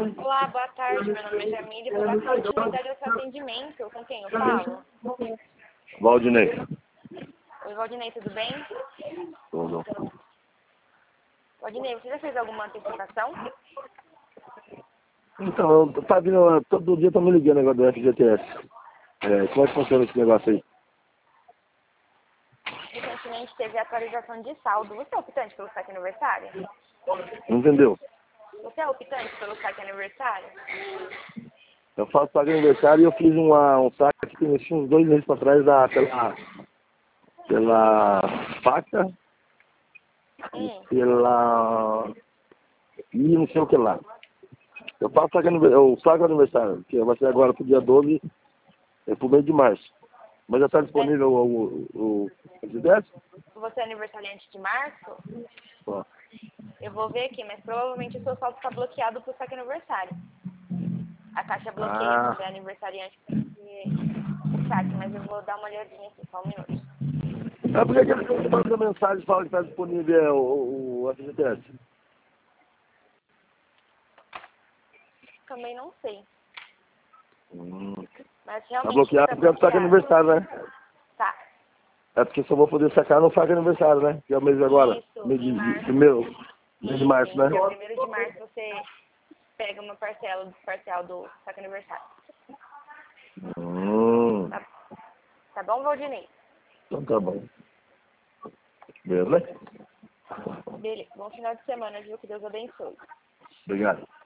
Olá, boa tarde. Meu nome é Jamile. Vou dar continuidade ao seu atendimento. Com quem eu falo? Valdinei. Oi, Valdinei, tudo bem? Tudo. Valdinei, você já fez alguma antecipação? Então, tá vindo, todo dia tá me ligando o negócio do FGTS. Como é que funciona esse negócio aí? Recentemente teve atualização de saldo. Você é optante pelo saque aniversário? Não entendeu? Você é optante pelo saque aniversário? Eu faço saque de aniversário e eu fiz um saque que tinha uns 2 meses pra trás pela faca e e não sei o que lá. Eu faço o saque aniversário, que vai ser agora pro dia 12, pro mês de março. Mas já está disponível o FGTS? Você é aniversariante de março? Ó. Eu vou ver aqui, mas provavelmente o seu saldo está bloqueado pro saque aniversário. A Caixa bloqueia quando é aniversariante o saque, mas eu vou dar uma olhadinha aqui, só um minuto. Por que ele manda mensagem e fala que está disponível o FGTS? Também não sei, mas Tá realmente bloqueado está porque é o saque bloqueado. aniversário, né? Tá. É porque só vou poder sacar no saque aniversário, né? Que é o mês agora. Isso, Mês em março. mês de março, né? Dia 1º de março você pega uma parcela do parcial do saque aniversário. Tá bom, Valdinei? Então tá bom. Beleza? Beleza. Bom final de semana, viu? Que Deus abençoe. Obrigado.